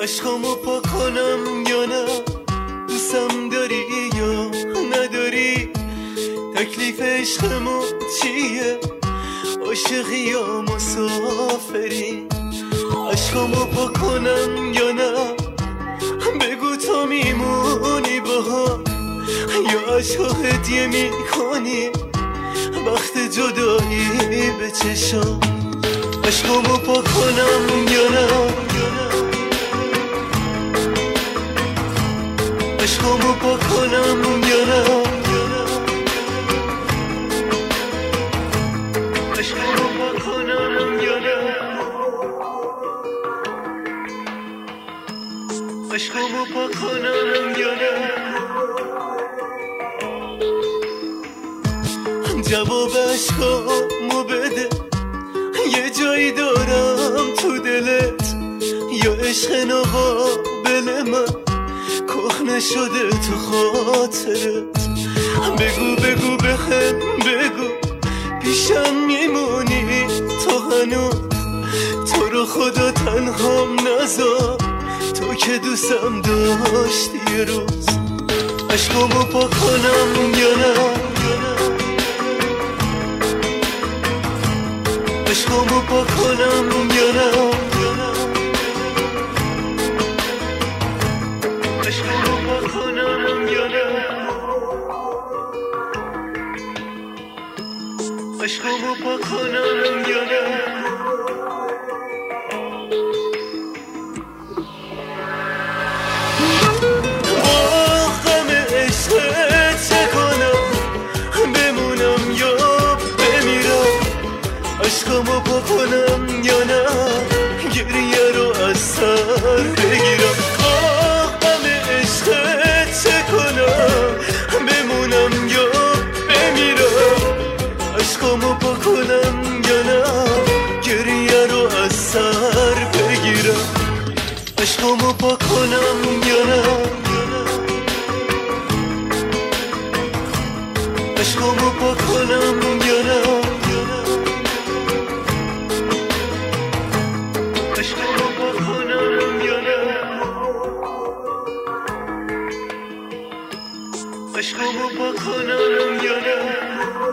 عشقامو پاک کنم یا نه؟ دوستم داری یا نداری؟ تکلیف عشقمو چیه؟ عاشقی یا مسافری؟ عشقامو پاک کنم یا نه؟ بگو تو میمونی باها یا عشقا هدیه میکنی وقت جدایی به چشام؟ عشقامو پاک کنم یا نه؟ عشقامو پاک کنم یا نه؟ عشقامو پاک کنم یا نه؟ عشقامو پاک کنم یا نه؟ جواب عشقامو بده، یه جایی دارم تو دلت یا عشق ناقابل من کهنه شده تو خاطرت؟ بگو بگو بهم بگو پیشم میمونی تو هنوز؟ تو رو خدا تنهام نذار تو که دوستم داشتی یه روز. عشقامو پاک کنم یا نه؟ عشقامو پاک کنم یا نه؟ عشقامو پاک کنم یا نه؟ عشقامو پاک کنم یا نه؟ با غم عشقت چه کنم؟ بمونم یا بمیرم؟ عشقامو پاک کنم یا نه؟ گریه رو از سر بگیرم؟ با غم عشقت چه کنم؟ بمونم یا بمیرم؟ عشقامو پاک کنم یا نه؟ گریه رو از سر بگیرم؟ عشقامو پاک کنم یا نه؟ عشقامو پاک کنم یا نه؟ عشقامو پاک کنم یا نه؟ عشقامو پاک کنم یا نه؟